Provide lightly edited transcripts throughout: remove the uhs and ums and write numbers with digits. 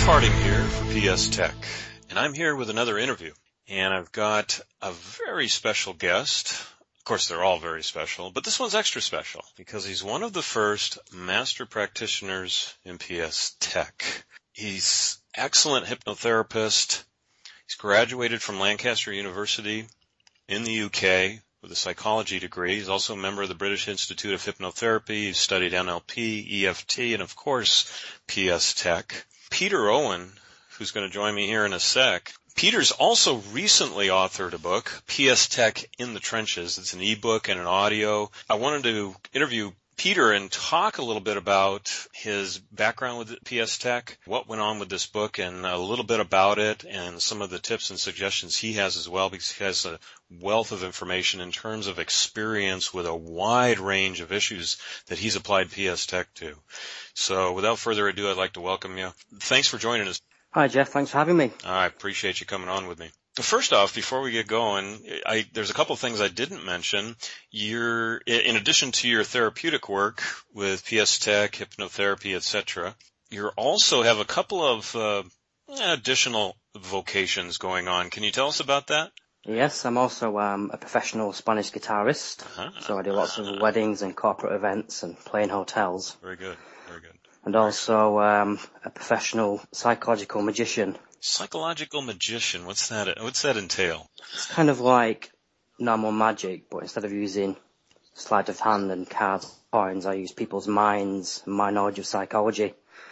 Harding here for PS Tech, and I'm here with another interview. And I've got a very special guest. Of course, they're all very special, but this one's extra special because he's one of the first master practitioners in PS Tech. He's an excellent hypnotherapist. He's graduated from Lancaster University in the UK with a psychology degree. He's also a member of the British Institute of Hypnotherapy. He's studied NLP, EFT, and of course, PS Tech. Peter Owen, who's going to join me here in a sec. Peter's also recently authored a book, PS Tech in the Trenches. It's an ebook and an audio. I wanted to interview Peter and talk a little bit about his background with PS Tech, what went on with this book, and a little bit about it, and some of the tips and suggestions he has as well, because he has a wealth of information in terms of experience with a wide range of issues that he's applied PS Tech to. So without further ado, I'd like to welcome you. Thanks for joining us. Hi, Jeff. Thanks for having me. I appreciate you coming on with me. First off, before we get going, there's a couple of things I didn't mention. In addition to your therapeutic work with PS Tech, hypnotherapy, etc., you also have a couple of additional vocations going on. Can you tell us about that? Yes, I'm also a professional Spanish guitarist, so I do lots of weddings and corporate events and play in hotels. Very good, very good. And also a professional psychological magician. Psychological magician, what's that entail? It's kind of like normal magic, but instead of using sleight of hand and cards, coins, I use people's minds and my knowledge of psychology.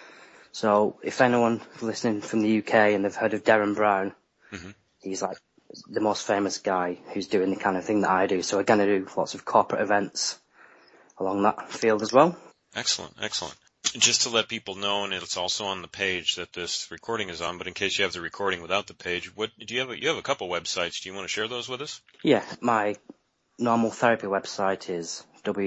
So if anyone listening from the UK and they've heard of Derren Brown, he's like the most famous guy who's doing the kind of thing that I do. So again, I do lots of corporate events along that field as well. Excellent, excellent. Just to let people know, and it's also on the page that this recording is on, but in case you have the recording without the page, you have a couple websites. Do you want to share those with us? Yeah, my normal therapy website is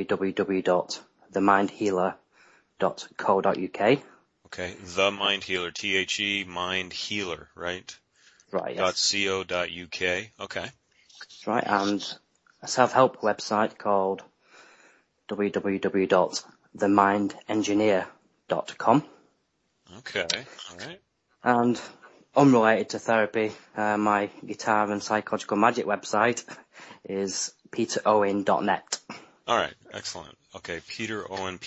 www.themindhealer.co.uk. Okay, The Mind Healer, THE Mind Healer, right? Right, yes. .co.uk, okay. That's right, and a self-help website called www.themindengineer.com. Okay, all right. And unrelated to therapy, my guitar and psychological magic website is peterowen.net. All right, excellent. Okay, Peter Owen,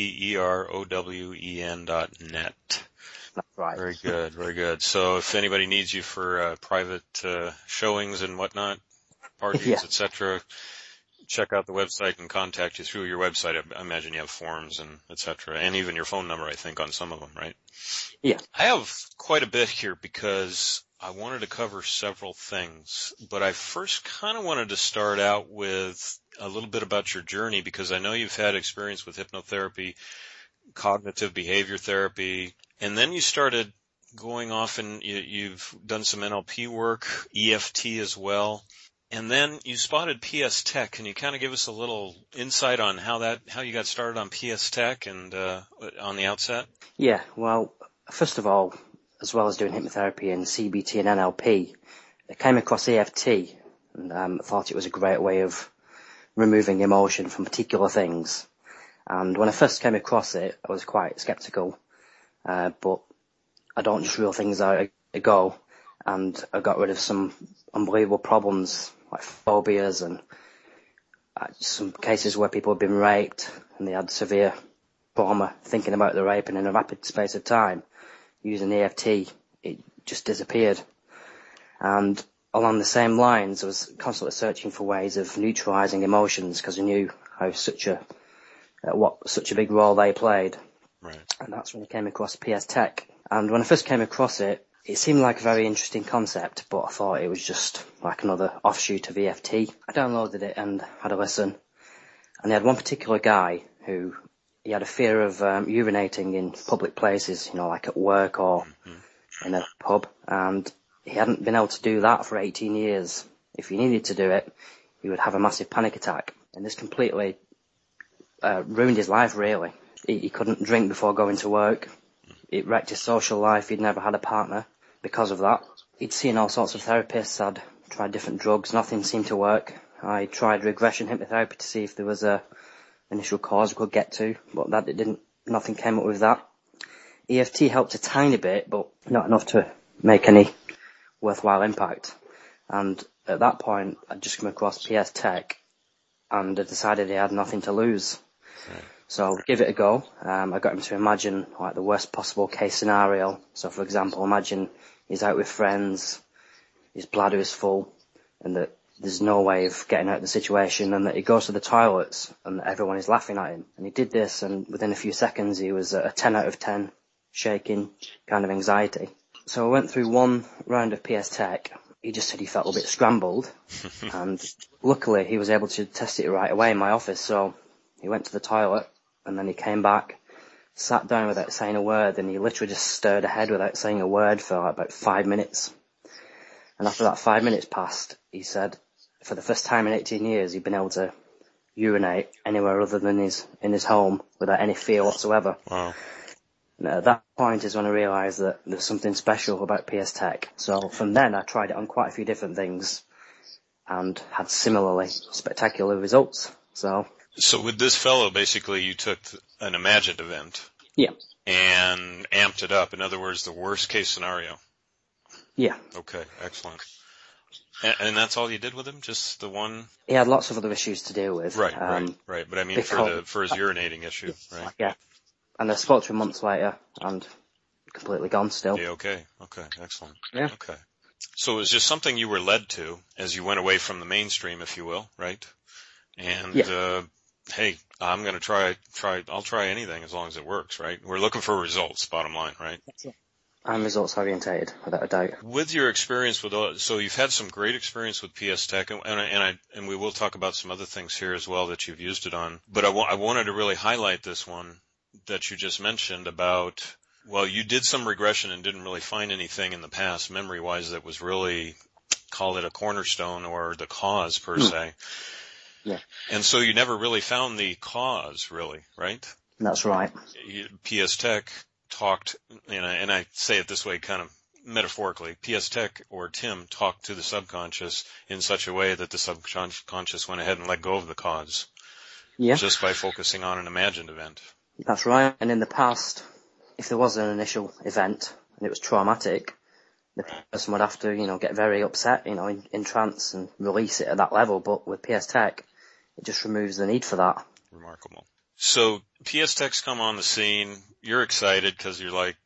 PETEROWEN.net. That's right. Very good, very good. So if anybody needs you for private showings and whatnot, parties, etc., check out the website and contact you through your website. I imagine you have forms and etc., and even your phone number, I think, on some of them, right? Yeah. I have quite a bit here because I wanted to cover several things, but I first kind of wanted to start out with a little bit about your journey, because I know you've had experience with hypnotherapy, cognitive behavior therapy, and then you started going off and you've done some NLP work, EFT as well. And then you spotted PS Tech. Can you kind of give us a little insight on how you got started on PS Tech and on the outset? Yeah, well, first of all, as well as doing hypnotherapy and CBT and NLP, I came across EFT and thought it was a great way of removing emotion from particular things. And when I first came across it, I was quite sceptical, but I don't just rule things out, I go, and I got rid of some unbelievable problems like phobias and some cases where people had been raped and they had severe trauma thinking about the rape, and in a rapid space of time, using EFT, it just disappeared. And along the same lines, I was constantly searching for ways of neutralizing emotions because I knew how such a big role they played. Right. And that's when I came across PS Tech. And when I first came across it, it seemed like a very interesting concept, but I thought it was just like another offshoot of EFT. I downloaded it and had a listen. And they had one particular guy who, he had a fear of urinating in public places, like at work or in a pub. And he hadn't been able to do that for 18 years. If he needed to do it, he would have a massive panic attack. And this completely ruined his life, really. He couldn't drink before going to work. It wrecked his social life. He'd never had a partner because of that. He'd seen all sorts of therapists. I'd tried different drugs. Nothing seemed to work. I tried regression hypnotherapy to see if there was a initial cause we could get to, but nothing came up with that. EFT helped a tiny bit, but not enough to make any worthwhile impact. And at that point, I'd just come across PS Tech, and I decided he had nothing to lose. Right. So give it a go. I got him to imagine like the worst possible case scenario. So for example, imagine he's out with friends, his bladder is full, and that there's no way of getting out of the situation, and that he goes to the toilets and everyone is laughing at him. And he did this, and within a few seconds he was at a 10 out of 10, shaking, kind of anxiety. So I went through one round of PS Tech. He just said he felt a bit scrambled, and luckily he was able to test it right away in my office. So he went to the toilet, and then he came back, sat down without saying a word, and he literally just stared ahead without saying a word for like about 5 minutes. And after that 5 minutes passed, he said for the first time in 18 years he'd been able to urinate anywhere other than in his home without any fear whatsoever. Wow. And at that point is when I realised that there's something special about PS Tech. So from then I tried it on quite a few different things and had similarly spectacular results. So with this fellow, basically you took an imagined event. Yeah. And amped it up. In other words, the worst case scenario. Yeah. Okay, excellent. And that's all you did with him? Just the one? He had lots of other issues to deal with. Right. But I mean for his urinating issue, right? Yeah. And I spoke to him months later and completely gone still. Yeah, okay, excellent. Yeah. Okay. So it was just something you were led to as you went away from the mainstream, if you will, right? And, hey, I'm gonna I'll try anything as long as it works, right? We're looking for results, bottom line, right? That's it. I'm results orientated, without a doubt. With your experience so you've had some great experience with PS Tech, and we will talk about some other things here as well that you've used it on. But I wanted to really highlight this one that you just mentioned about, well, you did some regression and didn't really find anything in the past, memory-wise, that was really, call it a cornerstone or the cause per se. Yeah. And so you never really found the cause, really, right? That's right. PS Tech talked, and I say it this way kind of metaphorically, PS Tech or Tim talked to the subconscious in such a way that the subconscious went ahead and let go of the cause. Yeah. Just by focusing on an imagined event. That's right. And in the past, if there was an initial event and it was traumatic, the person would have to, get very upset, in trance and release it at that level. But with PS Tech, it just removes the need for that. Remarkable. So PS Tech's come on the scene. You're excited because you're like,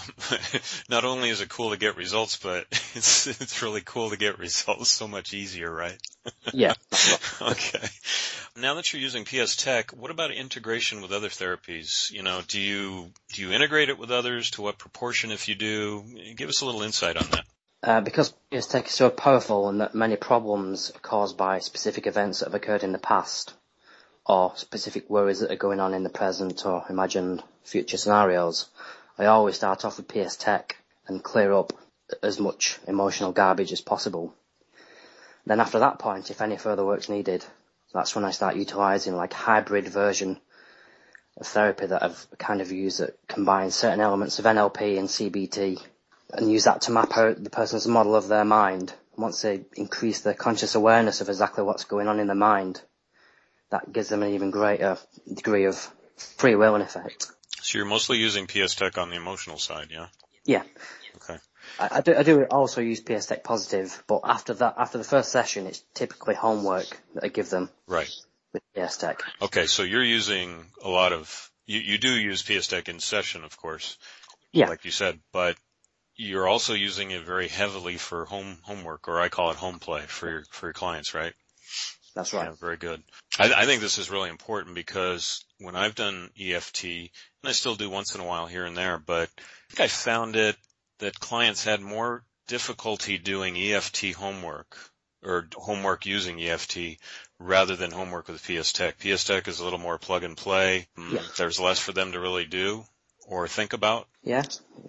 not only is it cool to get results, but it's really cool to get results so much easier, right? Yeah. Okay. Now that you're using PS Tech, what about integration with other therapies? Do you integrate it with others? To what proportion, if you do? Give us a little insight on that. Because PS Tech is so powerful and that many problems are caused by specific events that have occurred in the past, or specific worries that are going on in the present or imagined future scenarios, I always start off with PS Tech and clear up as much emotional garbage as possible. Then after that point, if any further work's needed, that's when I start utilising like hybrid version of therapy that I've kind of used that combines certain elements of NLP and CBT and use that to map out the person's model of their mind. Once they increase their conscious awareness of exactly what's going on in their mind, that gives them an even greater degree of free will in effect. So you're mostly using PS Tech on the emotional side, yeah? Yeah. Okay. I do also use PS Tech Positive, but after the first session, it's typically homework that I give them. Right. With PS Tech. Okay, so you're using a lot of, you do use PS Tech in session, of course. Yeah. Like you said, but you're also using it very heavily for homework, or I call it home play for your clients, right? That's right. Yeah, very good. I think this is really important because when I've done EFT, and I still do once in a while here and there, but I think I found it that clients had more difficulty doing EFT homework or homework using EFT rather than homework with PS Tech. PS Tech is a little more plug and play. Yeah. There's less for them to really do or think about. Yeah,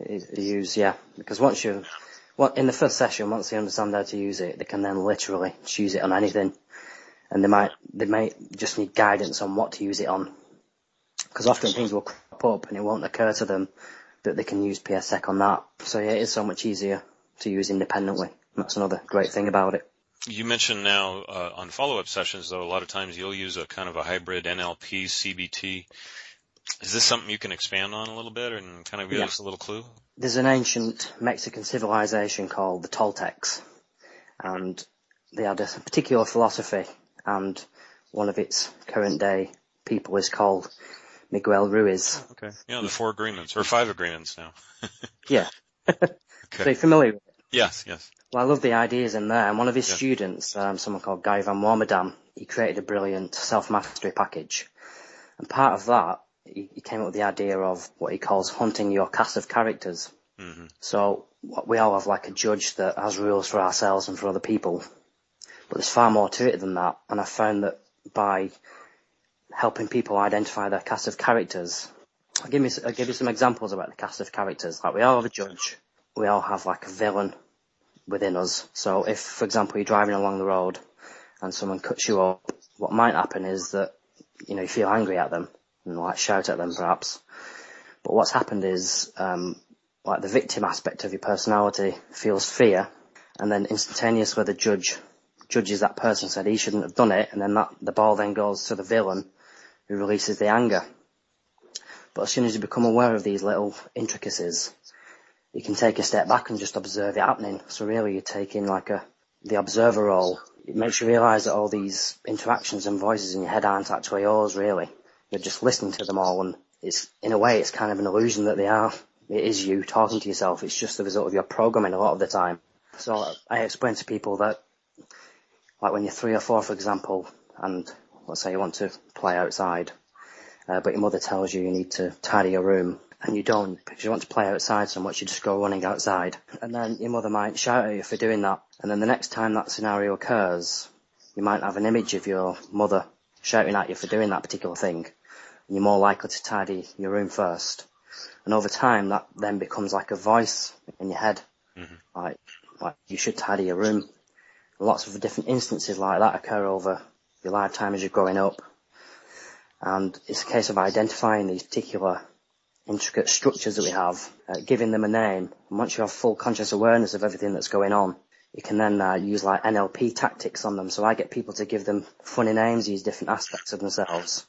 because in the first session, once they understand how to use it, they can then literally just use it on anything. And they may just need guidance on what to use it on. Because often things will crop up and it won't occur to them that they can use PS Tech on that. So yeah, it is so much easier to use independently. That's another great thing about it. You mentioned now on follow-up sessions, though, a lot of times you'll use a kind of a hybrid NLP, CBT. Is this something you can expand on a little bit and kind of give us a little clue? There's an ancient Mexican civilization called the Toltecs, and they had a particular philosophy, and one of its current day people is called Miguel Ruiz. Oh, okay. Yeah, the 4 agreements, or 5 agreements now. Yeah. Okay. So you're familiar with it? Yes, yes. Well, I love the ideas in there, and one of his students, someone called Guy van Warmerdam, he created a brilliant self-mastery package. And part of that, he came up with the idea of what he calls hunting your cast of characters. Mm-hmm. So we all have like a judge that has rules for ourselves and for other people. But there's far more to it than that. And I found that by helping people identify their cast of characters, I'll give you some examples about the cast of characters. Like we all have a judge. We all have like a villain within us. So if, for example, you're driving along the road and someone cuts you up, what might happen is that, you know, you feel angry at them and like shout at them perhaps. But what's happened is, like the victim aspect of your personality feels fear, and then instantaneously the judge judges that person, said he shouldn't have done it, and then the ball then goes to the villain who releases the anger. But as soon as you become aware of these little intricacies, you can take a step back and just observe it happening. So really you're taking like the observer role. It makes you realise that all these interactions and voices in your head aren't actually yours, really. You're just listening to them all, and it's, in a way, it's kind of an illusion that they are. It is you talking to yourself. It's just the result of your programming a lot of the time. So I explain to people that, like when you're 3 or 4, for example, and let's say you want to play outside, but your mother tells you need to tidy your room, and you don't, because you want to play outside so much, you just go running outside. And then your mother might shout at you for doing that. And then the next time that scenario occurs, you might have an image of your mother shouting at you for doing that particular thing. And you're more likely to tidy your room first. And over time, that then becomes like a voice in your head. Mm-hmm. Like you should tidy your room. And lots of different instances like that occur over your lifetime as you're growing up. And it's a case of identifying these particular intricate structures that we have, giving them a name. And once you have full conscious awareness of everything that's going on, you can then use like NLP tactics on them. So I get people to give them funny names, use different aspects of themselves.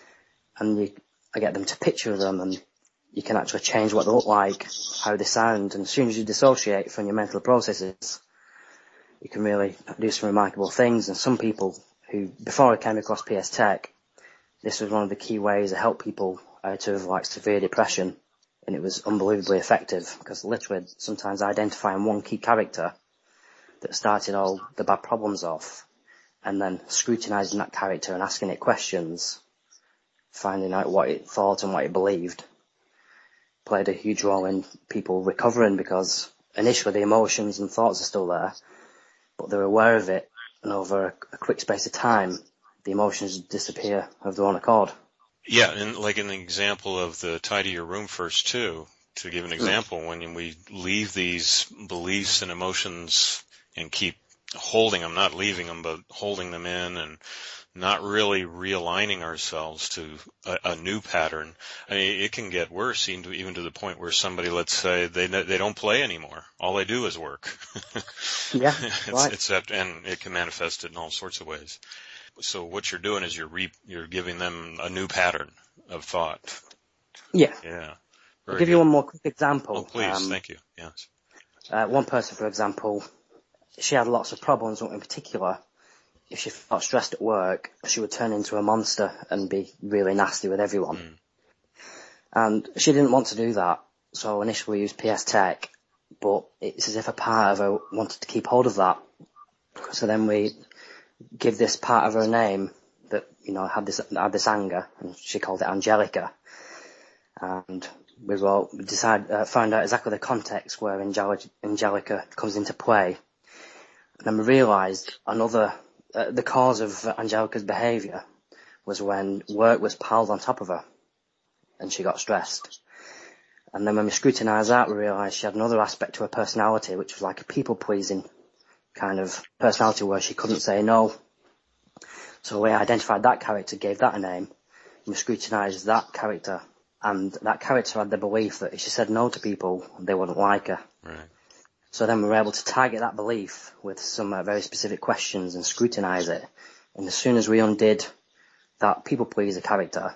And I get them to picture them, and you can actually change what they look like, how they sound. And as soon as you dissociate from your mental processes, you can really do some remarkable things. And some people who, before I came across PS Tech, this was one of the key ways to help people out of like severe depression, and it was unbelievably effective, because literally sometimes identifying one key character that started all the bad problems off, and then scrutinising that character and asking it questions, finding out what it thought and what it believed, played a huge role in people recovering, because initially the emotions and thoughts are still there, but they're aware of it, and over a quick space of time, the emotions disappear of their own accord. Yeah, and like an example of the tidy your room first too, to give an example, when we leave these beliefs and emotions and keep holding them, not leaving them, but holding them in and not really realigning ourselves to a new pattern, I mean, it can get worse, even to the point where somebody, let's say, they don't play anymore. All they do is work. Yeah, right. And it can manifest it in all sorts of ways. So what you're doing is you're giving them a new pattern of thought. Yeah. Yeah. I'll give you one more quick example. Oh, please. Thank you. Yes. One person, for example, she had lots of problems, in particular, if she felt stressed at work, she would turn into a monster and be really nasty with everyone. Mm. And she didn't want to do that. So initially we used PS Tech, but it's as if a part of her wanted to keep hold of that. So then we give this part of her name that, you know, had this anger, and she called it Angelica. And we found out exactly the context where Angelica comes into play. And then we realised the cause of Angelica's behaviour was when work was piled on top of her and she got stressed. And then when we scrutinised that, we realised she had another aspect to her personality, which was like a people-pleasing kind of personality where she couldn't say no. So we identified that character, gave that a name, and we scrutinised that character. And that character had the belief that if she said no to people, they wouldn't like her. Right. So then we were able to target that belief with some very specific questions and scrutinise it. And as soon as we undid that people-pleaser character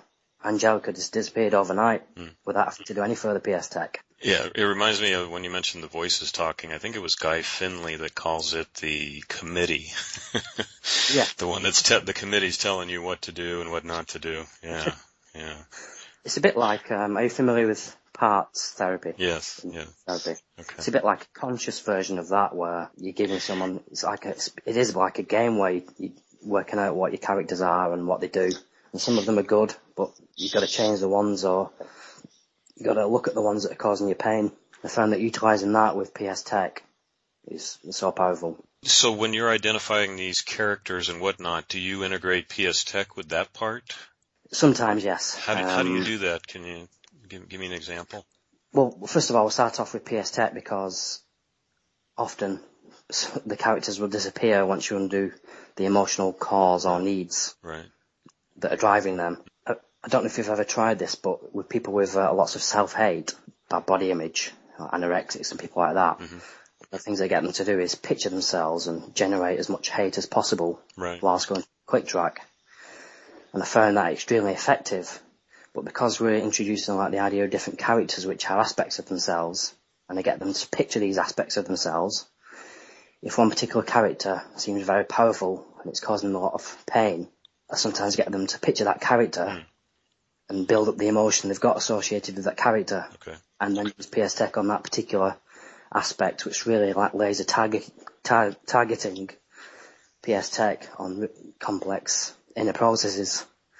Angelica just disappeared overnight without having to do any further PS Tech. Yeah, it reminds me of when you mentioned the voices talking. I think it was Guy Finley that calls it the committee. Yeah. The one that's the committee's telling you what to do and what not to do. Yeah, yeah. It's a bit like, are you familiar with parts therapy? Yes, yeah. Therapy. Okay. It's a bit like a conscious version of that where you're giving someone, it is like a game where you're working out what your characters are and what they do. And some of them are good, but you've got to change the ones, or you've got to look at the ones that are causing you pain. I found that utilising that with PS Tech is so powerful. So when you're identifying these characters and whatnot, do you integrate PS Tech with that part? Sometimes, yes. How do you do that? Can you give me an example? Well, first of all, we'll start off with PS Tech because often the characters will disappear once you undo the emotional cause or needs that are driving them. I don't know if you've ever tried this, but with people with lots of self-hate, bad body image, anorexics and people like that, the things they get them to do is picture themselves and generate as much hate as possible whilst going quick track. And I found that extremely effective. But because we're introducing like the idea of different characters which have aspects of themselves, and I get them to picture these aspects of themselves, if one particular character seems very powerful and it's causing them a lot of pain, I sometimes get them to picture that character and build up the emotion they've got associated with that character, and then use PS Tech on that particular aspect, which really like laser targeting PS Tech on complex inner processes.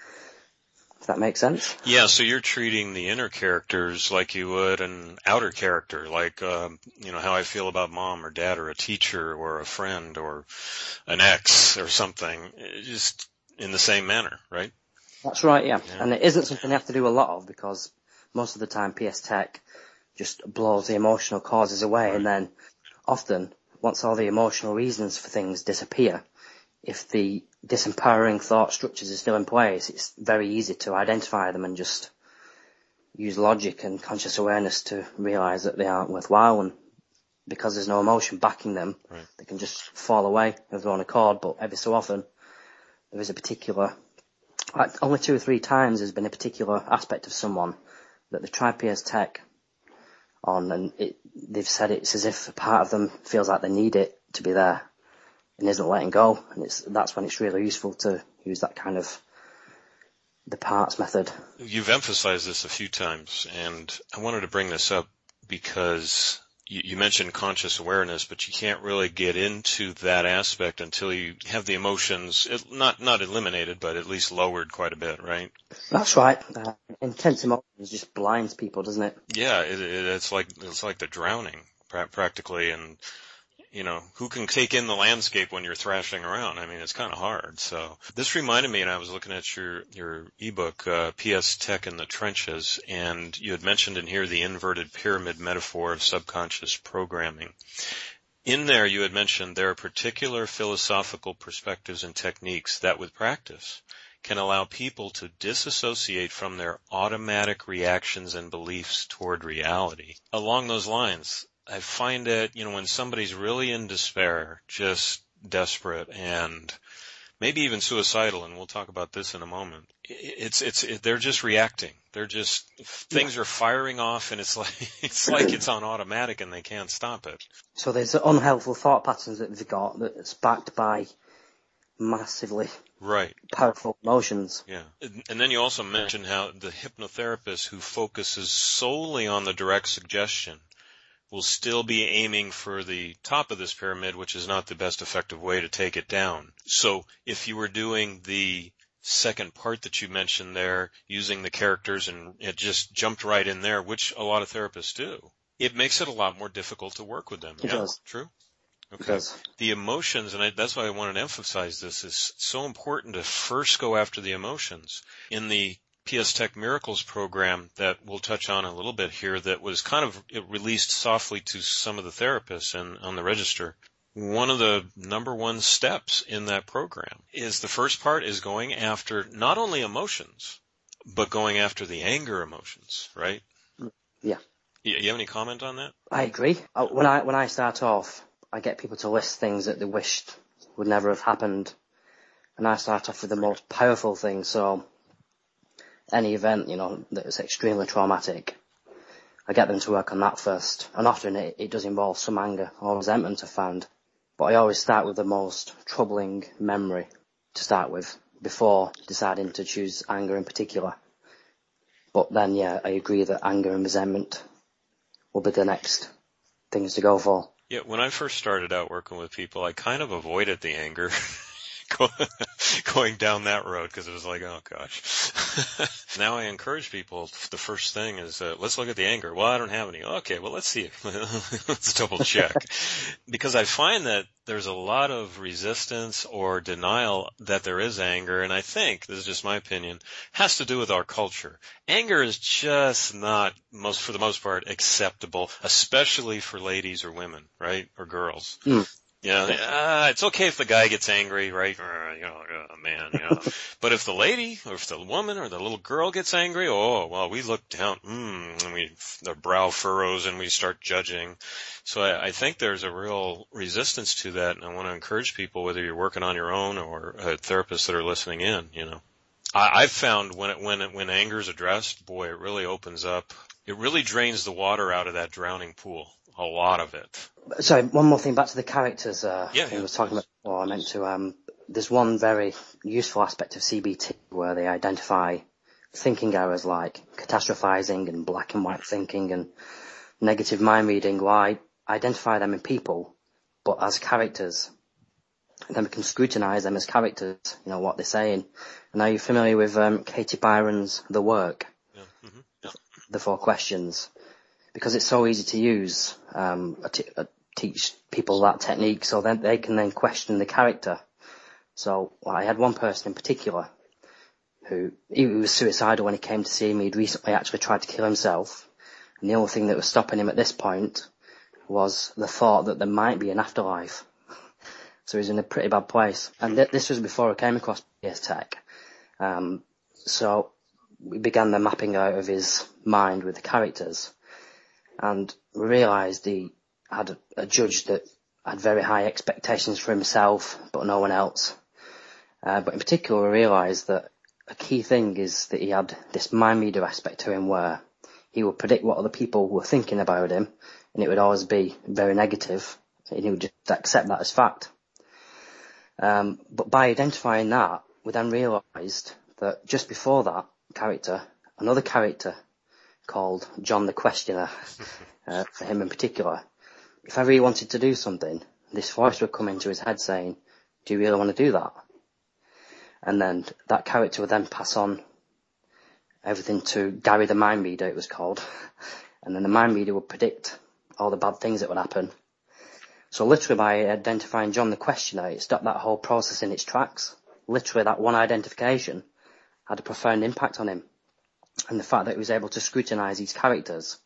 If that makes sense? Yeah, so you're treating the inner characters like you would an outer character, like, how I feel about mom or dad or a teacher or a friend or an ex or something, just in the same manner, right? That's right, yeah. And it isn't something you have to do a lot of, because most of the time PS Tech just blows the emotional causes away, and then often, once all the emotional reasons for things disappear, if the disempowering thought structures are still in place, it's very easy to identify them and just use logic and conscious awareness to realise that they aren't worthwhile, and because there's no emotion backing them, they can just fall away of their own accord. But every so often, there is a particular, like only 2 or 3 times there's been a particular aspect of someone that they've tried PS Tech on, and they've said it's as if a part of them feels like they need it to be there and isn't letting go, and that's when it's really useful to use that kind of the parts method. You've emphasized this a few times, and I wanted to bring this up because you mentioned conscious awareness, but you can't really get into that aspect until you have the emotions not eliminated, but at least lowered quite a bit, right? That's right. Intense emotions just blinds people, doesn't it? Yeah, it's like they're drowning practically, and who can take in the landscape when you're thrashing around? I mean, it's kind of hard. So this reminded me, and I was looking at your ebook, PS Tech in the Trenches, and you had mentioned in here the inverted pyramid metaphor of subconscious programming. In there, you had mentioned there are particular philosophical perspectives and techniques that, with practice, can allow people to disassociate from their automatic reactions and beliefs toward reality. Along those lines, I find that, when somebody's really in despair, just desperate and maybe even suicidal, and we'll talk about this in a moment, they're just reacting. Things are firing off, and it's like it's on automatic and they can't stop it. So there's unhelpful thought patterns that they've got that's backed by massively powerful emotions. Yeah. And then you also mentioned how the hypnotherapist who focuses solely on the direct suggestion will still be aiming for the top of this pyramid, which is not the best effective way to take it down. So if you were doing the second part that you mentioned there, using the characters, and it just jumped right in there, which a lot of therapists do, it makes it a lot more difficult to work with them. It does. True? Okay. It does. The emotions, and that's why I wanted to emphasize this, is so important to first go after the emotions. In the PS Tech Miracles program that we'll touch on a little bit here, that was kind of released softly to some of the therapists and on the register. One of the number one steps in that program is the first part is going after not only emotions, but going after the anger emotions, right? Yeah. You have any comment on that? I agree. When I start off, I get people to list things that they wished would never have happened, and I start off with the most powerful things. So any event, that was extremely traumatic, I get them to work on that first. And often it does involve some anger or resentment, I found. But I always start with the most troubling memory to start with, before deciding to choose anger in particular. But then, yeah, I agree that anger and resentment will be the next things to go for. Yeah, when I first started out working with people, I kind of avoided the anger going down that road, because it was like, oh gosh. Now I encourage people, the first thing is, let's look at the anger. Well, I don't have any. Okay, well, let's see. Let's double check. Because I find that there's a lot of resistance or denial that there is anger, and I think, this is just my opinion, has to do with our culture. Anger is just not, for the most part, acceptable, especially for ladies or women, right? Or girls. Mm. It's okay if the guy gets angry, right? Man. But if the lady, or if the woman, or the little girl gets angry, oh, well, we look down, and the brow furrows, and we start judging. So I think there's a real resistance to that, and I want to encourage people, whether you're working on your own or therapists that are listening in, I've found when anger is addressed, boy, it really opens up. It really drains the water out of that drowning pool. A lot of it. Sorry, one more thing back to the characters Yeah. I was talking about before. I meant to, there's one very useful aspect of CBT where they identify thinking errors like catastrophizing and black and white thinking and negative mind reading. Well, I identify them in people, but as characters. And then we can scrutinize them as characters, what they're saying. And are you familiar with Katie Byron's The Work? Yeah. Mm-hmm. Yeah. The 4 questions. Because it's so easy to use, teach people that technique so then they can then question the character. So I had one person in particular who, he was suicidal when he came to see me. He'd recently actually tried to kill himself. And the only thing that was stopping him at this point was the thought that there might be an afterlife. So he's in a pretty bad place. And this was before I came across PS Tech. So we began the mapping out of his mind with the characters. And we realised he had a judge that had very high expectations for himself, but no one else. But in particular, we realised that a key thing is that he had this mind reader aspect to him where he would predict what other people were thinking about him, and it would always be very negative, and he would just accept that as fact. But by identifying that, we then realised that just before that character, another character called John the Questioner, for him in particular, if ever he wanted to do something, this voice would come into his head saying, do you really want to do that? And then that character would then pass on everything to Gary the Mind Reader, it was called. And then the Mind Reader would predict all the bad things that would happen. So literally by identifying John the Questioner, it stopped that whole process in its tracks. Literally that one identification had a profound impact on him. And the fact that he was able to scrutinise these characters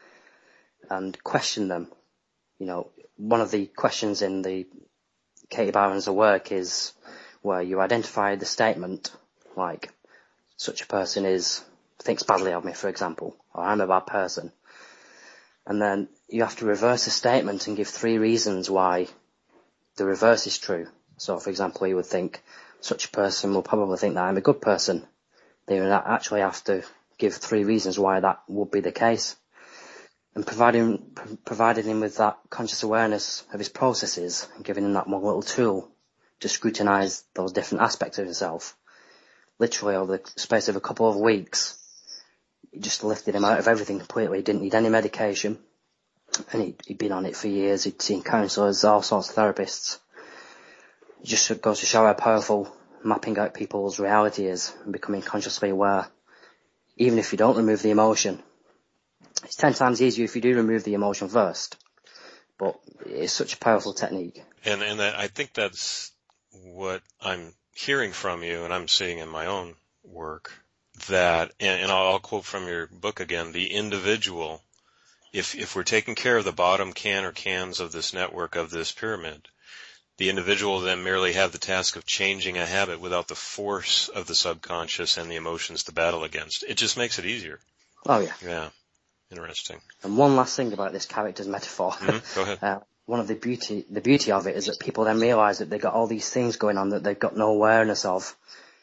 and question them. One of the questions in the Katie Byron's work is where you identify the statement, like, such a person thinks badly of me, for example, or I'm a bad person. And then you have to reverse the statement and give 3 reasons why the reverse is true. So, for example, you would think, such a person will probably think that I'm a good person. They would actually have to give 3 reasons why that would be the case. And providing him with that conscious awareness of his processes and giving him that one little tool to scrutinise those different aspects of himself, literally over the space of a couple of weeks, it just lifted him out of everything completely. He didn't need any medication, and he'd been on it for years. He'd seen counsellors, all sorts of therapists. It just goes to show how powerful mapping out people's reality is and becoming consciously aware. Even if you don't remove the emotion, it's 10 times easier if you do remove the emotion first. But it's such a powerful technique. And I think that's what I'm hearing from you, and I'm seeing in my own work, that, and I'll quote from your book again, the individual, if we're taking care of the bottom can or cans of this network, of this pyramid, the individual then merely have the task of changing a habit without the force of the subconscious and the emotions to battle against. It just makes it easier. Oh, yeah. Yeah. Interesting. And one last thing about this character's metaphor. Go ahead. One of the beauty of it is that people then realise that they've got all these things going on that they've got no awareness of.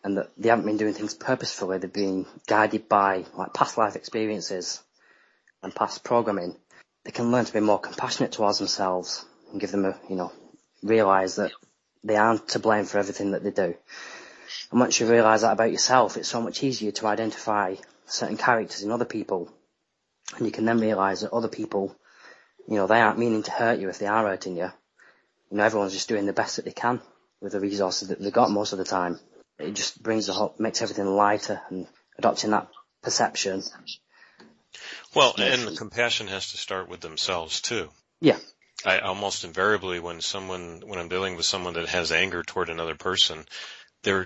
and that they haven't been doing things purposefully. They've been guided by like past life experiences and past programming. They can learn to be more compassionate towards themselves and give them realise that they aren't to blame for everything that they do. And once you realise that about yourself, it's so much easier to identify certain characters in other people. And you can then realise that other people, they aren't meaning to hurt you if they are hurting you. Everyone's just doing the best that they can with the resources that they've got most of the time. It just makes everything lighter, and adopting that perception. Well, and the compassion has to start with themselves too. Yeah. I almost invariably, when I'm dealing with someone that has anger toward another person, there's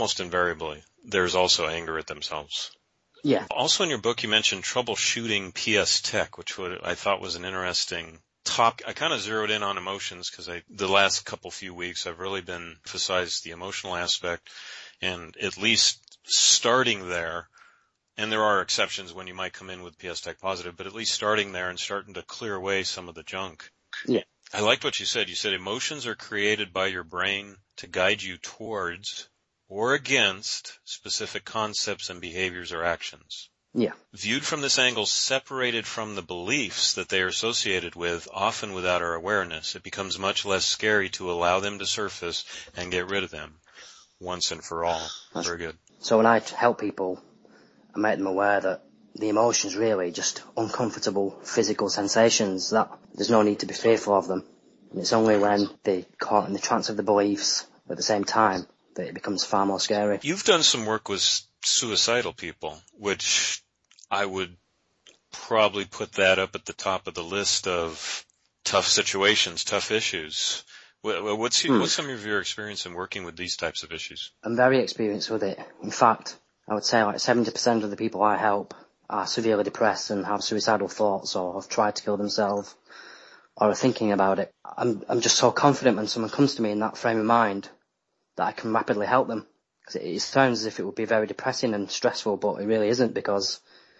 also anger at themselves. Yeah. Also in your book, you mentioned troubleshooting PS Tech, which I thought was an interesting topic. I kind of zeroed in on emotions because the last few weeks I've really been emphasized the emotional aspect, and at least starting there. And there are exceptions when you might come in with PS Tech positive, but at least starting there and starting to clear away some of the junk. Yeah. I liked what you said. You said emotions are created by your brain to guide you towards or against specific concepts and behaviors or actions. Yeah. Viewed from this angle, separated from the beliefs that they are associated with, often without our awareness, it becomes much less scary to allow them to surface and get rid of them once and for all. Very good. So when I help people, I make them aware that the emotions really just uncomfortable physical sensations, that there's no need to be fearful of them. And it's only when they're caught in the trance of the beliefs at the same time that it becomes far more scary. You've done some work with suicidal people, which I would probably put that up at the top of the list of tough situations, tough issues. What's some of your experience in working with these types of issues? I'm very experienced with it. In fact, I would say like 70% of the people I help are severely depressed and have suicidal thoughts or have tried to kill themselves or are thinking about it. I'm just so confident when someone comes to me in that frame of mind that I can rapidly help them. Because it sounds as if it would be very depressing and stressful, but it really isn't, because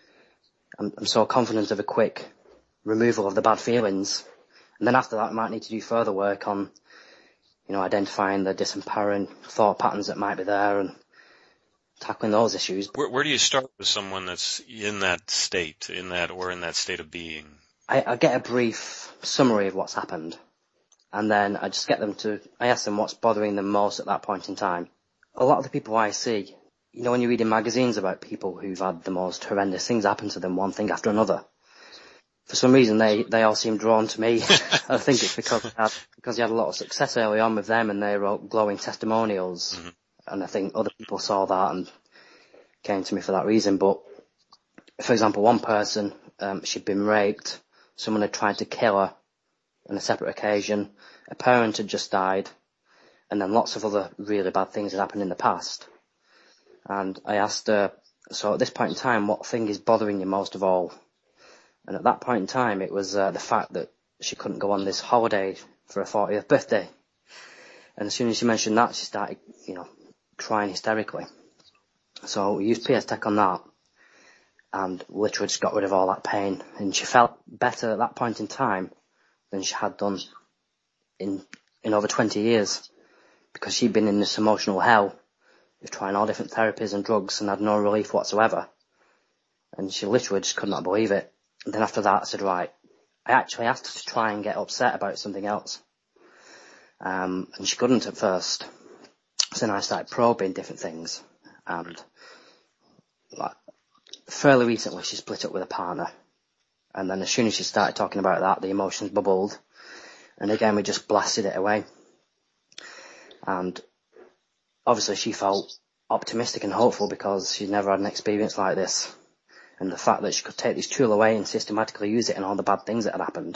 I'm so confident of a quick removal of the bad feelings. And then after that, I might need to do further work on, identifying the disempowering thought patterns that might be there and tackling those issues. Where do you start with someone that's in that state, in that state of being? I get a brief summary of what's happened, and then I just I ask them what's bothering them most at that point in time. A lot of the people I see, when you read in magazines about people who've had the most horrendous things happen to them, one thing after another, for some reason they all seem drawn to me. I think it's because you had a lot of success early on with them and they wrote glowing testimonials. Mm-hmm. And I think other people saw that and came to me for that reason. But, for example, one person, she'd been raped. Someone had tried to kill her on a separate occasion. A parent had just died. And then lots of other really bad things had happened in the past. And I asked her, so at this point in time, what thing is bothering you most of all? And at that point in time, it was the fact that she couldn't go on this holiday for her 40th birthday. And as soon as she mentioned that, she started, crying hysterically. So we used PS Tech on that, and literally just got rid of all that pain. And she felt better at that point in time than she had done in over 20 years, because she'd been in this emotional hell of trying all different therapies and drugs and had no relief whatsoever. And she literally just could not believe it. And then after that, I said, right, I actually asked her to try and get upset about something else. And she couldn't at first. So then I started probing different things. And fairly recently, she split up with a partner. And then as soon as she started talking about that, the emotions bubbled. And again, we just blasted it away. And obviously she felt optimistic and hopeful because she'd never had an experience like this. And the fact that she could take this tool away and systematically use it in all the bad things that had happened.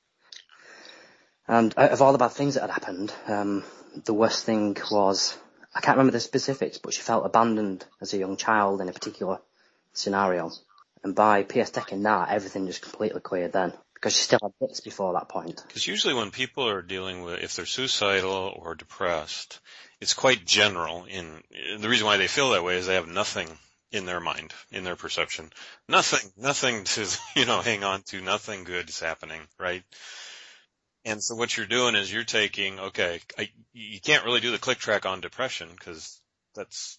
And out of all the bad things that had happened, the worst thing was, I can't remember the specifics, but she felt abandoned as a young child in a particular scenario. And by PS Teching that, everything just completely cleared then. Because she still had bits before that point. Because usually when people are dealing with, if they're suicidal or depressed, it's quite general. The reason why they feel that way is they have nothing in their mind, in their perception. Nothing to, hang on to, nothing good is happening, right? And so what you're doing is you're taking, you can't really do the click track on depression because that's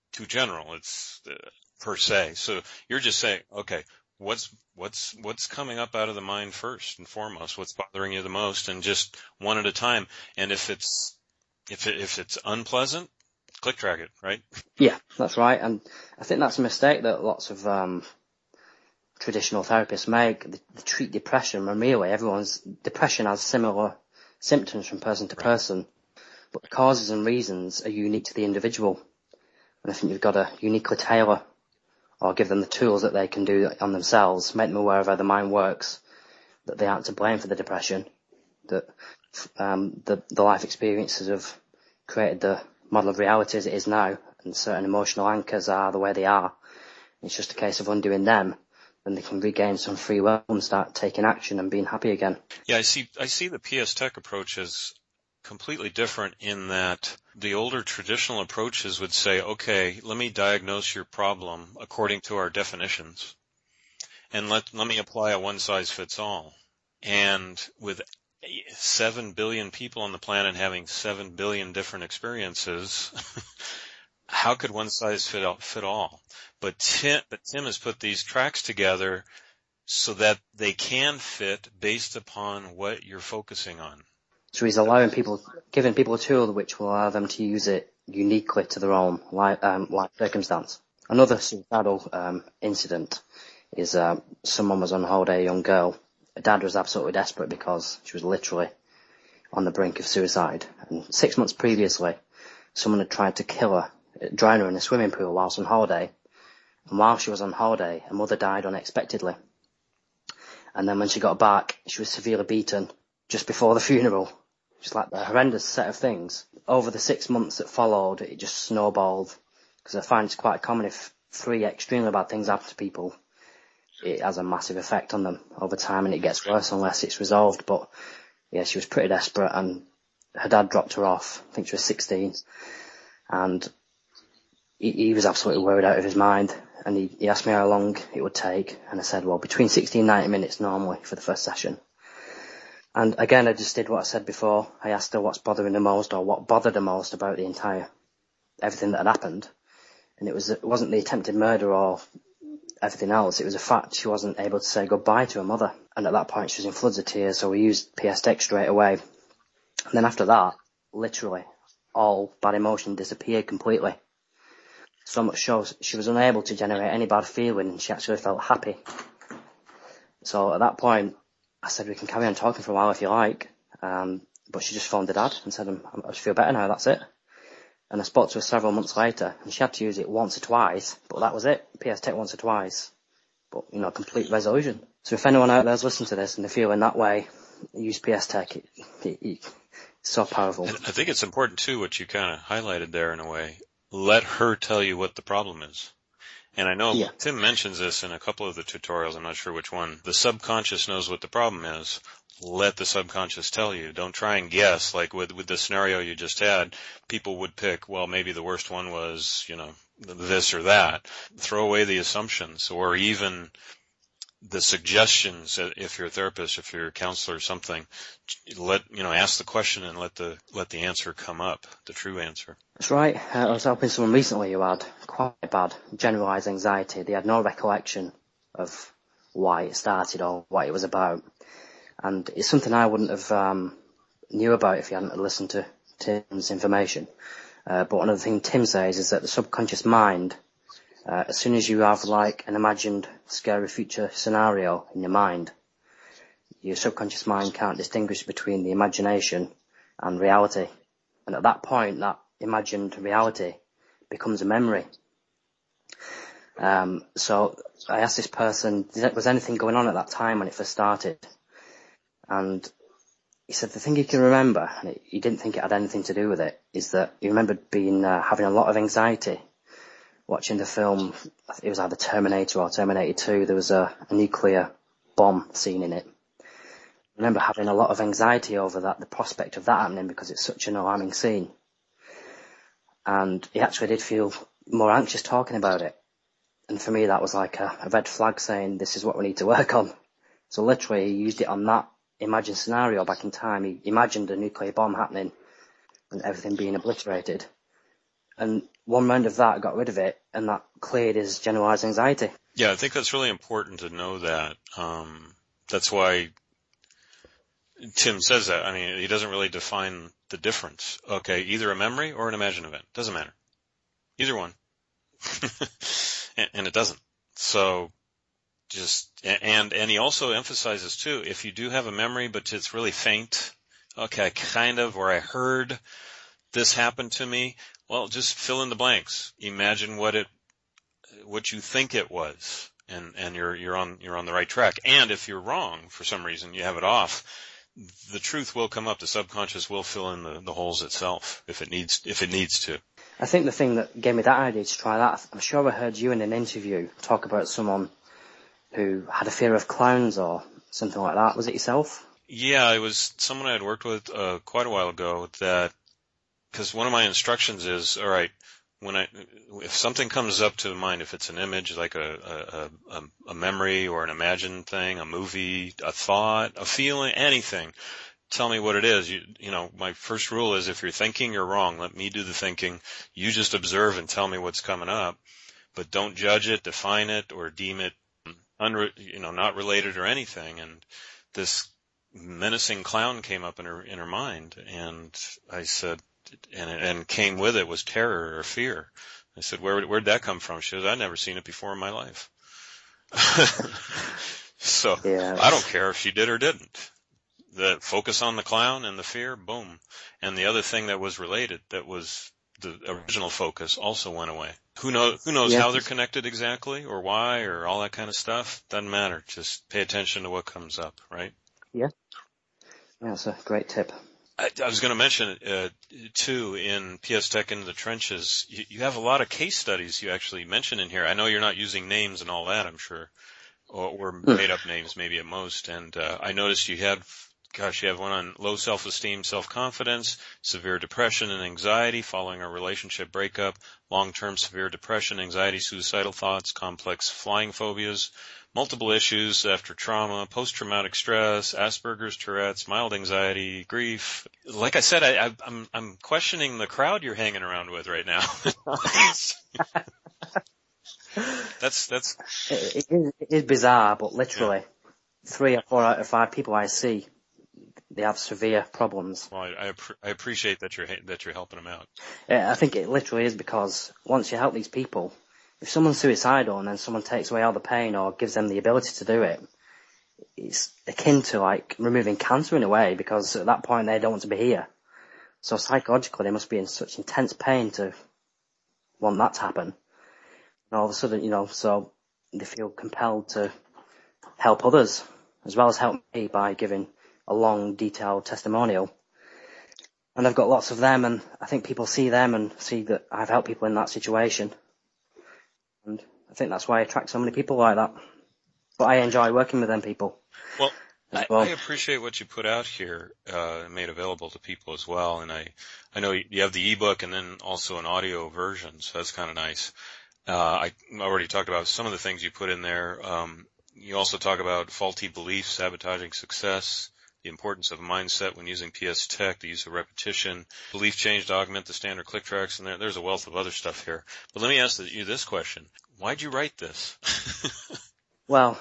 too general. It's per se. So you're just saying, okay, what's coming up out of the mind first and foremost? What's bothering you the most, and just one at a time. And if it's unpleasant, click track it, right? Yeah, that's right. And I think that's a mistake that lots of traditional therapists make. They treat depression, when really depression has similar symptoms from person to person, but the causes and reasons are unique to the individual. And I think you've got to uniquely tailor or give them the tools that they can do on themselves, make them aware of how the mind works, that they aren't to blame for the depression, that the life experiences have created the model of reality as it is now, and certain emotional anchors are the way they are. It's just a case of undoing them, then they can regain some free will and start taking action and being happy again. Yeah, I see the PS Tech approach as completely different in that the older traditional approaches would say, okay, let me diagnose your problem according to our definitions, and let me apply a one-size-fits-all. And with 7 billion people on the planet having 7 billion different experiences, how could one size fit all? But Tim has put these tracks together so that they can fit based upon what you're focusing on. So he's giving people a tool which will allow them to use it uniquely to their own life circumstance. Another suicidal incident is someone was on holiday, a young girl. Her dad was absolutely desperate because she was literally on the brink of suicide. And 6 months previously, someone had tried to kill her, drown her in a swimming pool whilst on holiday. And while she was on holiday, her mother died unexpectedly. And then when she got back, she was severely beaten just before the funeral. Just like a horrendous set of things. Over the 6 months that followed, it just snowballed. Because I find it's quite common if 3 extremely bad things happen to people, it has a massive effect on them over time, and it gets worse unless it's resolved. But yeah, she was pretty desperate, and her dad dropped her off. I think she was 16. And he was absolutely worried out of his mind. And he asked me how long it would take. And I said, well, between 60 and 90 minutes normally for the first session. And again, I just did what I said before. I asked her what's bothering her most, or what bothered her most about everything that had happened. And it wasn't the attempted murder or everything else. It was a fact she wasn't able to say goodbye to her mother. And at that point, she was in floods of tears, so we used PS Tech straight away. And then after that, literally, all bad emotion disappeared completely. So much so, she was unable to generate any bad feeling, and she actually felt happy. So at that point, I said, we can carry on talking for a while if you like. But she just phoned her dad and said, I just feel better now, that's it. And I spoke to her several months later, and she had to use it once or twice, but that was it. PS Tech once or twice. But, complete resolution. So if anyone out there's listening to this and they're feeling that way, use PS Tech. It's so powerful. And I think it's important, too, what you kind of highlighted there in a way. Let her tell you what the problem is. And I know Tim mentions this in a couple of the tutorials, I'm not sure which one. The subconscious knows what the problem is. Let the subconscious tell you. Don't try and guess. Like with the scenario you just had, people would pick, well, maybe the worst one was, this or that. Throw away the assumptions, or even the suggestions. If you're a therapist, if you're a counselor or something, ask the question and let the answer come up, the true answer. That's right. I was helping someone recently who had quite bad generalised anxiety. They had no recollection of why it started or what it was about. And it's something I wouldn't have knew about if you hadn't listened to Tim's information. But one of the things Tim says is that the subconscious mind, as soon as you have like an imagined scary future scenario in your mind, your subconscious mind can't distinguish between the imagination and reality. And at that point, that imagined reality becomes a memory. So I asked this person, was anything going on at that time when it first started? And he said the thing he can remember, and he didn't think it had anything to do with it, is that he remembered having a lot of anxiety watching the film. It was either Terminator or Terminator 2. There was a nuclear bomb scene in it. I remember having a lot of anxiety over the prospect of that happening, because it's such an alarming scene. And he actually did feel more anxious talking about it. And for me, that was like a red flag saying, this is what we need to work on. So literally, he used it on that imagined scenario back in time. He imagined a nuclear bomb happening and everything being obliterated. And one round of that got rid of it, and that cleared his generalized anxiety. Yeah, I think that's really important to know that. That's why Tim says that. I mean, he doesn't really define the difference. Okay, either a memory or an imagined event. Doesn't matter. Either one. and it doesn't. So and he also emphasizes too, if you do have a memory, but it's really faint, okay, or I heard this happen to me, well, just fill in the blanks. Imagine what you think it was, and you're on the right track. And if you're wrong for some reason, you have it off, the truth will come up. The subconscious will fill in the holes itself if it needs to. I think the thing that gave me that idea to try that, I'm sure I heard you in an interview talk about someone who had a fear of clowns or something like that. Was it yourself? Yeah, it was someone I had worked with quite a while ago, that because one of my instructions is, all right, if something comes up to mind, if it's an image like a memory or an imagined thing, a movie, a thought, a feeling, anything, tell me what it is. My first rule is, if you're thinking, you're wrong. Let me do the thinking. You just observe and tell me what's coming up, but don't judge it, define it, or deem it not related or anything. And this menacing clown came up in her mind, and I said, and came with it was terror or fear. I said, where'd that come from? She goes, I'd never seen it before in my life. So yeah. I don't care if she did or didn't. The focus on the clown and the fear, boom. And the other thing that was related, that was the original focus, also went away. Who knows yeah. How they're connected exactly, or why, or all that kind of stuff? Doesn't matter. Just pay attention to what comes up, right? Yeah. That's a great tip. I was going to mention, too, in PS Tech Into the Trenches, you have a lot of case studies you actually mention in here. I know you're not using names and all that, I'm sure, or made up names maybe at most. And I noticed you have one on low self-esteem, self-confidence, severe depression and anxiety following a relationship breakup, long-term severe depression, anxiety, suicidal thoughts, complex flying phobias, multiple issues after trauma, post-traumatic stress, Asperger's, Tourette's, mild anxiety, grief. Like I said, I'm questioning the crowd you're hanging around with right now. It is bizarre, but literally 3 or 4 out of 5 people I see, they have severe problems. Well, I appreciate that you're helping them out. I think it literally is, because once you help these people, if someone's suicidal and then someone takes away all the pain or gives them the ability to do it, it's akin to like removing cancer in a way, because at that point they don't want to be here. So psychologically they must be in such intense pain to want that to happen. And all of a sudden, so they feel compelled to help others as well as help me by giving a long, detailed testimonial. And I've got lots of them, and I think people see them and see that I've helped people in that situation. And I think that's why I attract so many people like that. But I enjoy working with them people. Well, I appreciate what you put out here, made available to people as well. And I know you have the ebook and then also an audio version, so that's kind of nice. I already talked about some of the things you put in there. You also talk about faulty beliefs, sabotaging success, the importance of mindset when using PS Tech, the use of repetition, belief change to augment the standard click tracks, and there's a wealth of other stuff here. But let me ask you this question. Why'd you write this? Well,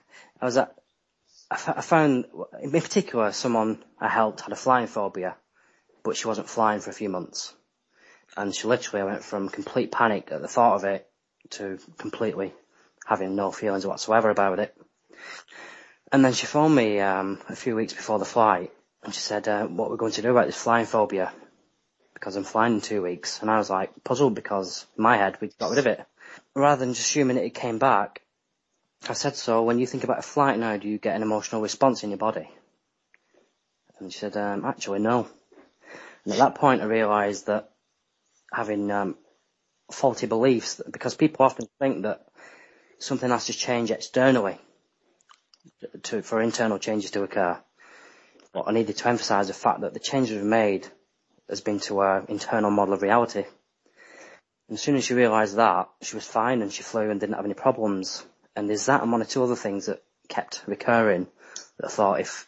I found, in particular, someone I helped had a flying phobia, but she wasn't flying for a few months. And she literally went from complete panic at the thought of it to completely having no feelings whatsoever about it. And then she phoned me a few weeks before the flight, and she said, what we're going to do about this flying phobia, because I'm flying in 2 weeks. And I was like puzzled, because in my head we'd got rid of it. Rather than just assuming it came back, I said, so when you think about a flight now, do you get an emotional response in your body? And she said, actually no. And at that point I realised that having faulty beliefs, because people often think that something has to change externally for internal changes to occur. But I needed to emphasise the fact that the changes we've made has been to our internal model of reality. And as soon as she realised that, she was fine and she flew and didn't have any problems. And there's that and 1 or 2 other things that kept recurring, that I thought if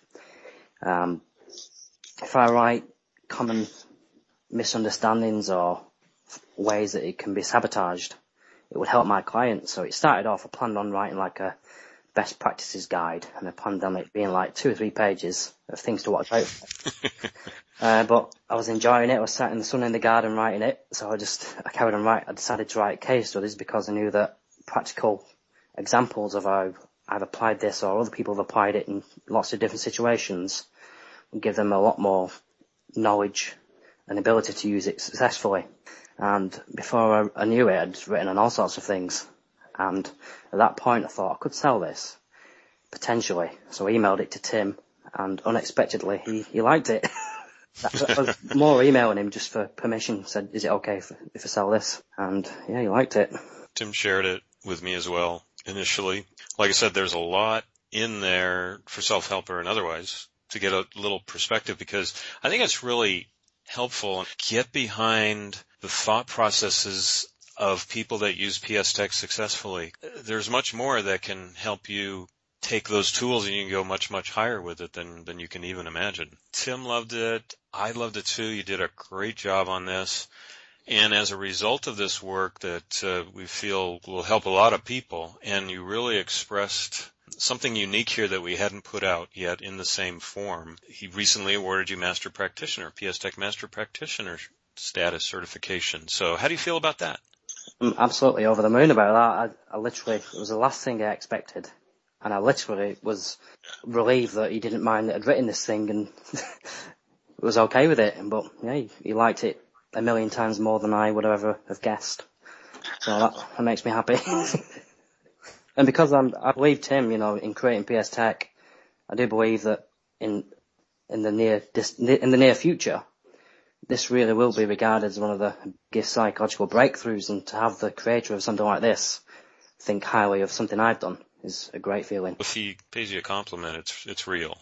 I write common misunderstandings or ways that it can be sabotaged, it would help my clients. So it started off, I planned on writing like a best practices guide, and I planned on it being like 2 or 3 pages of things to watch out for. But I was enjoying it. I was sat in the sun in the garden writing it, so I carried on writing. I decided to write case studies because I knew that practical examples of how I've applied this or other people have applied it in lots of different situations would give them a lot more knowledge and ability to use it successfully. And before I knew it, I'd written on all sorts of things. And at that point, I thought I could sell this, potentially. So I emailed it to Tim, and unexpectedly, he liked it. I was more emailing him just for permission, said, is it okay if I sell this? And yeah, he liked it. Tim shared it with me as well initially. Like I said, there's a lot in there for self-helper and otherwise to get a little perspective, because I think it's really helpful and get behind the thought processes of people that use PS Tech successfully. There's much more that can help you take those tools and you can go much, much higher with it than you can even imagine. Tim loved it. I loved it too. You did a great job on this. And as a result of this work that we feel will help a lot of people, and you really expressed something unique here that we hadn't put out yet in the same form. He recently awarded you Master Practitioner, PS Tech Master Practitioner status certification. So how do you feel about that? I'm absolutely over the moon about that. I literally, it was the last thing I expected. And I literally was relieved that he didn't mind that I'd written this thing and was okay with it. But yeah, he liked it a million times more than I would ever have guessed. So that makes me happy. And because I believe Tim, in creating PS Tech, I do believe that in the near future, this really will be regarded as one of the biggest psychological breakthroughs, and to have the creator of something like this think highly of something I've done is a great feeling. If he pays you a compliment, it's real.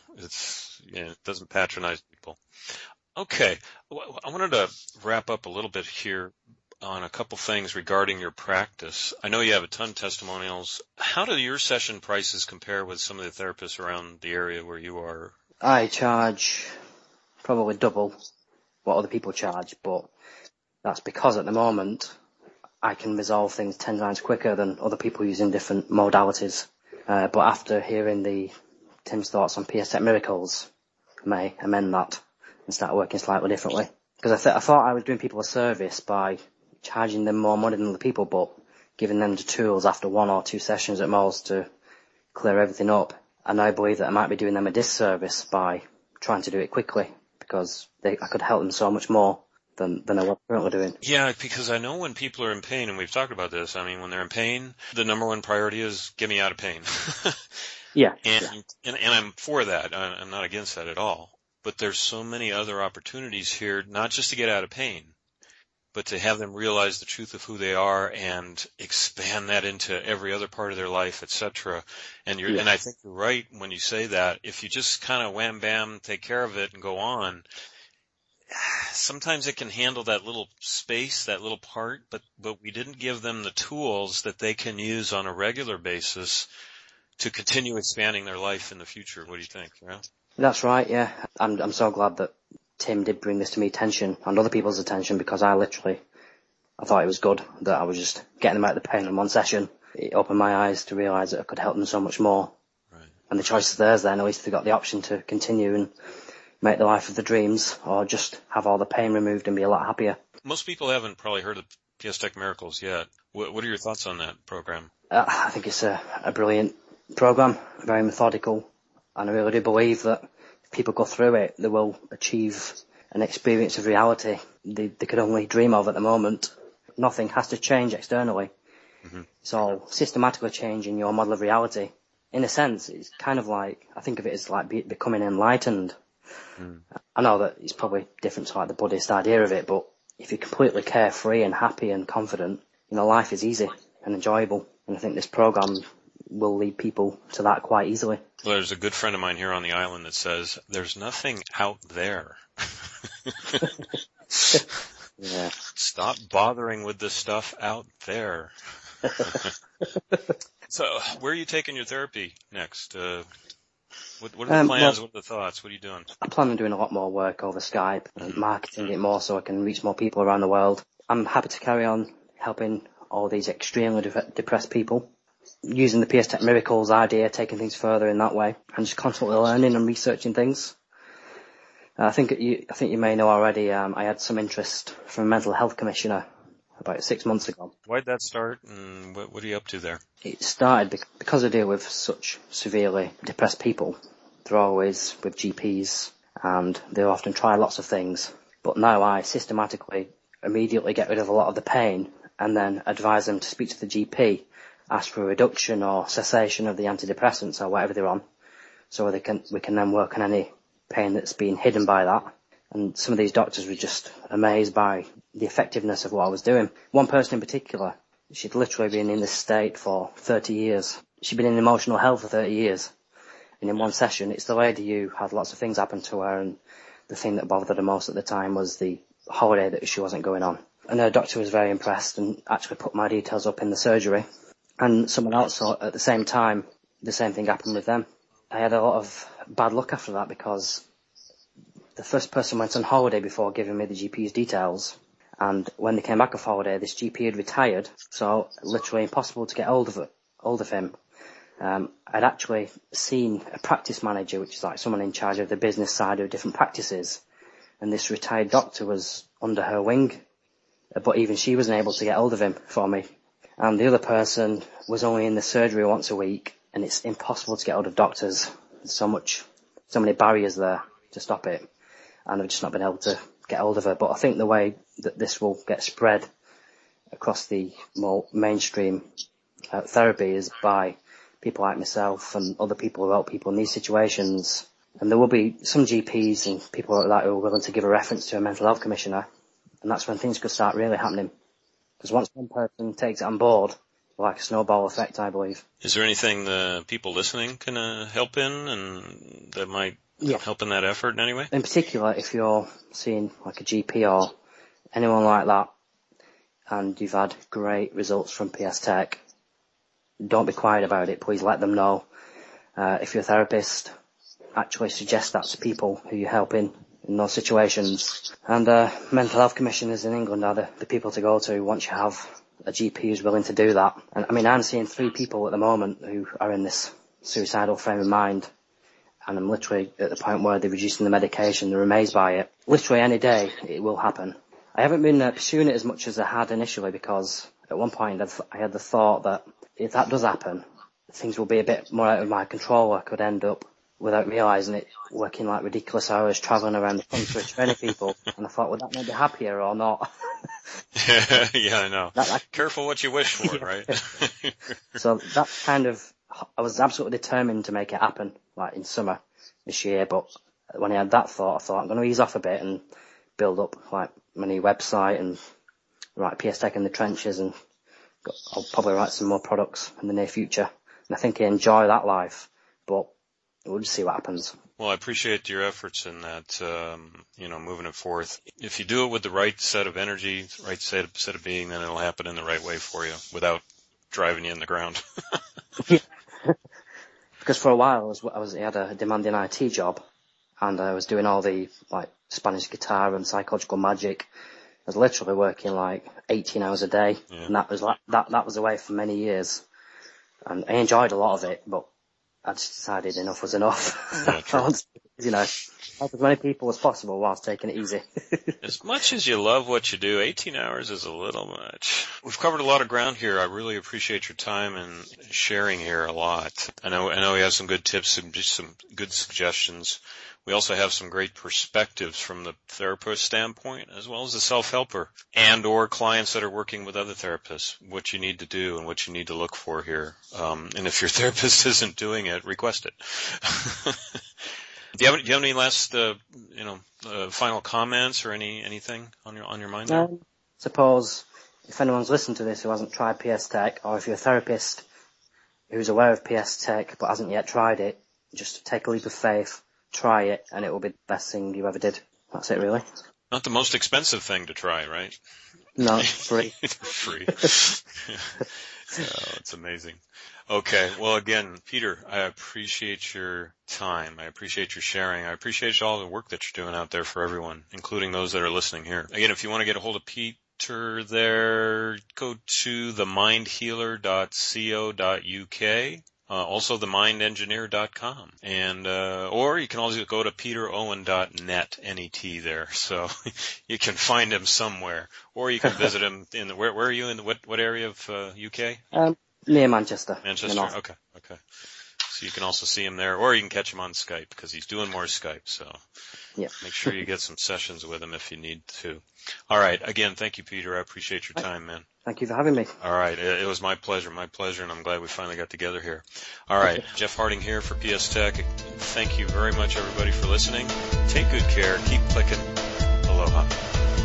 It doesn't patronize people. Okay, I wanted to wrap up a little bit here on a couple things regarding your practice. I know you have a ton of testimonials. How do your session prices compare with some of the therapists around the area where you are? I charge probably double what other people charge, but that's because at the moment I can resolve things 10 times quicker than other people using different modalities. But after hearing Tim's thoughts on PS Tech Miracles, I may amend that and start working slightly differently. Because I thought I was doing people a service by charging them more money than other people, but giving them the tools after 1 or 2 sessions at most to clear everything up. And I believe that I might be doing them a disservice by trying to do it quickly, because I could help them so much more than I was currently doing. Yeah, because I know when people are in pain, and we've talked about this, I mean, when they're in pain, the number one priority is get me out of pain. Yeah. And I'm for that. I'm not against that at all. But there's so many other opportunities here, not just to get out of pain, but to have them realize the truth of who they are and expand that into every other part of their life, etc. And and I think you're right when you say that. If you just kind of wham bam, take care of it and go on, sometimes it can handle that little space, that little part, but we didn't give them the tools that they can use on a regular basis to continue expanding their life in the future. What do you think? Yeah? That's right, yeah. I'm so glad that Tim did bring this to me attention and other people's attention, because I thought it was good that I was just getting them out of the pain in one session. It opened my eyes to realise that I could help them so much more. Right. And the choice is theirs then. At least they've got the option to continue and make the life of their dreams, or just have all the pain removed and be a lot happier. Most people haven't probably heard of PS Tech Miracles yet. What are your thoughts on that program? I think it's a brilliant program, very methodical, and I really do believe that if people go through it, they will achieve an experience of reality they could only dream of at the moment. Nothing has to change externally. Mm-hmm. It's all systematically changing your model of reality. In a sense, it's kind of like, I think of it as like becoming enlightened. Mm. I know that it's probably different to like the Buddhist idea of it, but if you're completely carefree and happy and confident, life is easy and enjoyable. And I think this program will lead people to that quite easily. Well, there's a good friend of mine here on the island that says, there's nothing out there. Yeah. Stop bothering with the stuff out there. So, where are you taking your therapy next? What are the plans? What are the thoughts? What are you doing? I plan on doing a lot more work over Skype and marketing it more so I can reach more people around the world. I'm happy to carry on helping all these extremely depressed people, using the PS Tech Miracles idea, taking things further in that way, and just constantly learning and researching things. I think you may know already, I had some interest from a mental health commissioner about 6 months ago. Why'd that start, and what are you up to there? It started because I deal with such severely depressed people. They're always with GPs, and they often try lots of things. But now I systematically immediately get rid of a lot of the pain, and then advise them to speak to the GP, ask for a reduction or cessation of the antidepressants or whatever they're on, so we can then work on any pain that's been hidden by that. And some of these doctors were just amazed by the effectiveness of what I was doing. One person in particular, she'd literally been in this state for 30 years. She'd been in emotional health for 30 years. And in one session, it's the lady who had lots of things happen to her, and the thing that bothered her most at the time was the holiday that she wasn't going on. And her doctor was very impressed and actually put my details up in the surgery. And someone else saw at the same time, the same thing happened with them. I had a lot of bad luck after that, because the first person went on holiday before giving me the GP's details. And when they came back off holiday, this GP had retired, so literally impossible to get hold of him. I'd actually seen a practice manager, which is like someone in charge of the business side of different practices, and this retired doctor was under her wing, but even she wasn't able to get hold of him for me. And the other person was only in the surgery once a week, and it's impossible to get hold of doctors. There's so many barriers there to stop it, and I've just not been able to get hold of her. But I think the way that this will get spread across the more mainstream therapy is by people like myself and other people who help people in these situations. And there will be some GPs and people like that who are willing to give a reference to a mental health commissioner, and that's when things could start really happening. Because once one person takes it on board, like a snowball effect, I believe. Is there anything the people listening can help in, and that might help in that effort in any way? In particular, if you're seeing like a GP or anyone like that, and you've had great results from PS Tech, don't be quiet about it. Please let them know. If you're a therapist, actually suggest that to people who you're helping in those situations. And mental health commissioners in England are the people to go to once you have a GP who's willing to do that. And I mean, I'm seeing 3 people at the moment who are in this suicidal frame of mind, and I'm literally at the point where they're reducing the medication. They're amazed by it. Literally any day it will happen. I haven't been pursuing it as much as I had initially, because at one point I had the thought that if that does happen, things will be a bit more out of my control. I could end up, without realising it, working like ridiculous hours, travelling around the country training people. And I thought, would that make me happier or not? Yeah, I know. Careful what you wish for, right? So that kind of, I was absolutely determined to make it happen, like in summer this year. But when I had that thought, I thought I'm going to ease off a bit and build up like my new website and write PS Tech in the trenches, and I'll probably write some more products in the near future. And I think I enjoy that life, but we'll just see what happens. Well, I appreciate your efforts in that, moving it forth. If you do it with the right set of energy, right set of being, then it'll happen in the right way for you without driving you in the ground. Yeah. Because for a while I had a demanding IT job, and I was doing all the like Spanish guitar and psychological magic. I was literally working like 18 hours a day, and that was away for many years. And I enjoyed a lot of it, but I just decided enough was enough. I wanted to, help as many people as possible whilst taking it easy. As much as you love what you do, 18 hours is a little much. We've covered a lot of ground here. I really appreciate your time and sharing here a lot. I know we have some good tips and just some good suggestions. We also have some great perspectives from the therapist standpoint, as well as the self-helper and or clients that are working with other therapists, what you need to do and what you need to look for here. And if your therapist isn't doing it, request it. Do you have any last, final comments or anything on your mind there? Suppose if anyone's listened to this who hasn't tried PS Tech, or if you're a therapist who's aware of PS Tech but hasn't yet tried it, just take a leap of faith. Try it, and it will be the best thing you ever did. That's it, really. Not the most expensive thing to try, right? No, it's free. Free. It's amazing. Okay. Well, again, Peter, I appreciate your time. I appreciate your sharing. I appreciate all the work that you're doing out there for everyone, including those that are listening here. Again, if you want to get a hold of Pete, enter there, go to themindhealer.co.uk. Also themindengineer.com. And, or you can also go to peterowen.net, N-E-T there. So you can find him somewhere. Or you can visit him where are you in, what area of, UK? Near Manchester. Manchester, okay. So you can also see him there, or you can catch him on Skype, because he's doing more Skype, so yeah. Make sure you get some sessions with him if you need to. All right, again, thank you, Peter. I appreciate your time, man. Thank you for having me. All right, it was my pleasure, and I'm glad we finally got together here. All right, Jeff Harding here for PS Tech. Thank you very much, everybody, for listening. Take good care. Keep clicking. Aloha.